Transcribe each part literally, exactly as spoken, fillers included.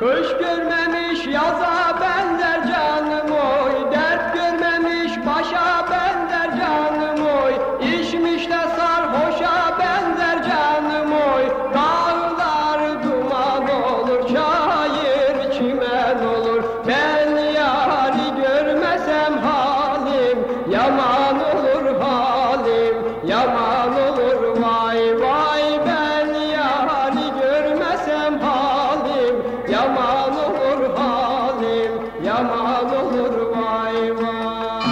Kış görmemiş yaza benzer canım oy, dert görmemiş başa benzer canım oy, içmiş de sarhoşa benzer canım oy. Dağlar duman olur, çayır çimen olur, ben yari görmesem halim yaman olur, halim yaman olur. Vay vay, ben yari görmesem halim yaman olur, halim yaman olur. Vay vay.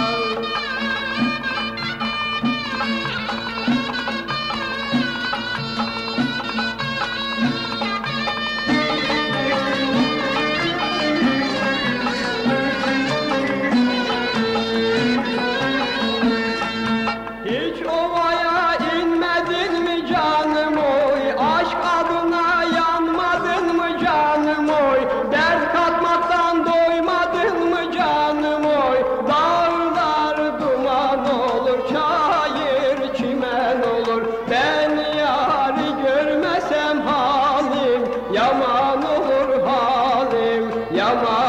Hiç ovaya inmedin mi canım oy, aşk adına yanmadın mı canım oy, dert katmaktan doymadın mı canım oy. Dağlar duman olur, çayır çimen olur, ben yari görmesem halim yaman olur, halim yaman